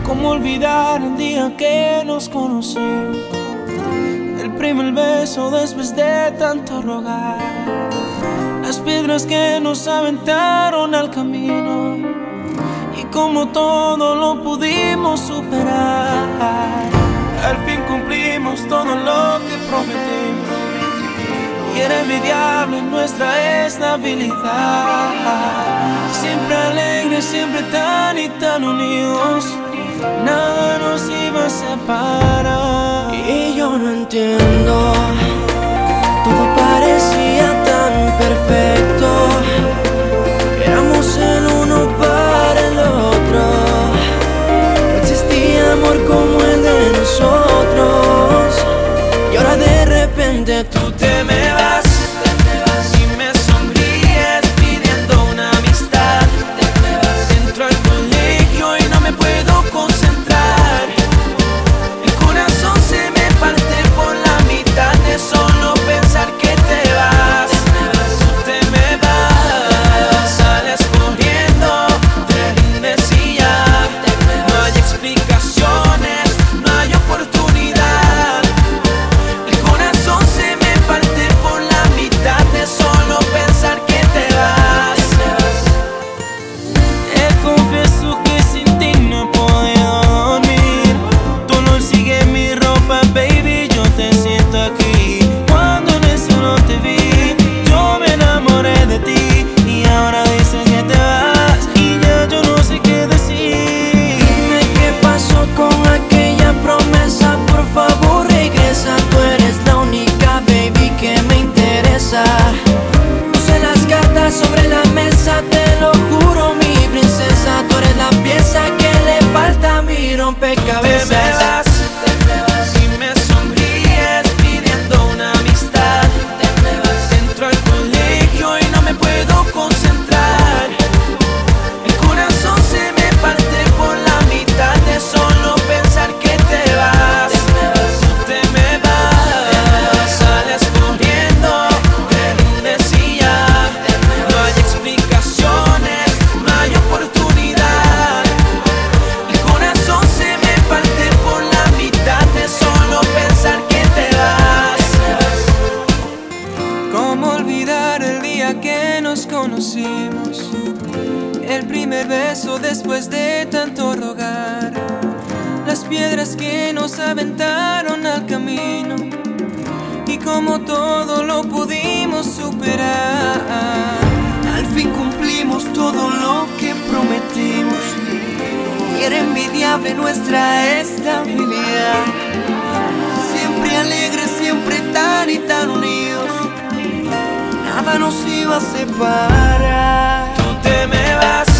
¿Cómo olvidar el día que nos conocimos? El primer beso después de tanto rogar, las piedras que nos aventaron al camino, y cómo todo lo pudimos superar. Al fin cumplimos todo lo que prometimos, y era envidiable nuestra estabilidad. Siempre alegres, siempre tan y tan unidos, nada nos iba a separar. Y yo no entiendo, todo parecía tan perfecto. Éramos el uno para el otro, no existía amor como el de nosotros. Y ahora de repente tú te me vas, y me sonríes pidiendo una amistad. Entro al colegio y no me puedo concentrar, el corazón se me parte por la mitad de solo pensar que te vas. Tú te me vas, sales corriendo, te rindes y ya. No hay explicaciones, no hay oportunidad, el corazón se me parte por la mitad de solo pensar que te vas. Te confieso que sin ti no he podido dormir. Tu olor sigue en mi ropa, baby, yo te siento aquí. Cuando en eso no te vi, yo me enamoré de ti, y ahora dices que te vas, y ya yo no sé qué decir. Dime qué pasó con aquella promesa, por favor regresa. Tú eres la única, baby, que me interesa. Puse las cartas sobre la mesa, te lo juro, mi princesa. Tú eres la pieza que le falta a mi rompecabezas. Te me vas, y me sonríes pidiendo una amistad. Entro al colegio y no me puedo concentrar, el corazón se me parte por la mitad de solo pensar que te vas. Tú te me vas, sales corriendo, te rindes y ya. No hay explicaciones, no hay oportunidad, el corazón se me parte por la mitad de solo pensar que te vas. ¿Cómo olvidar el día que nos conocimos? El primer beso después de tanto rogar, las piedras que nos aventaron al camino, y cómo todo lo pudimos superar. Al fin cumplimos todo lo que prometimos, y era envidiable nuestra estabilidad. Siempre alegres, siempre tan y tan unidos, nada nos iba a separar. Tú te me vas,